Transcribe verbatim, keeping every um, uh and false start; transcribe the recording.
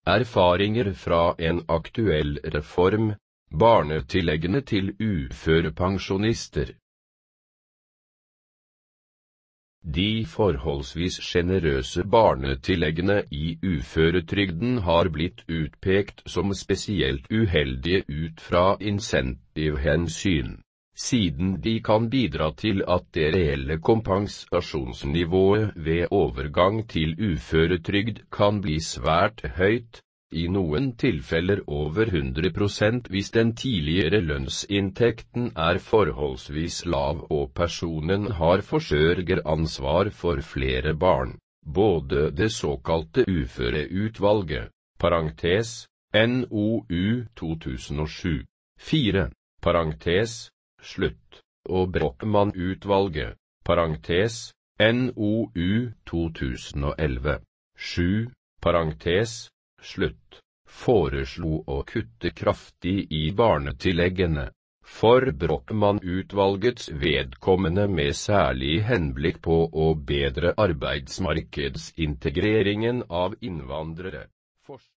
Erfaringer fra en aktuell reform, barnetilleggene til uførepensjonister. De forholdsvis generøse barnetilleggene i uføretrygden har blitt utpekt som spesielt uheldige ut fra insentivhensyn, siden de kan bidra til at det reelle kompensasjonsnivået ved overgang til uføretrygd kan bli svært høyt, i noen tilfeller over hundre prosent hvis den tidligere lønnsinntekten er forholdsvis lav og personen har forsørgeransvar for flere barn. Både det såkalte uføreutvalget, parentes, N O U to tusen og sju, fire, parentes, slutt, og Brochmann-utvalget, parentes, N O U to tusen og elleve, sju, parentes, slutt, foreslo å kutte kraftig i barnetilleggene, for Brochmann-utvalgets vedkommende med særlig henblikk på å bedre arbeidsmarkedsintegreringen av innvandrere.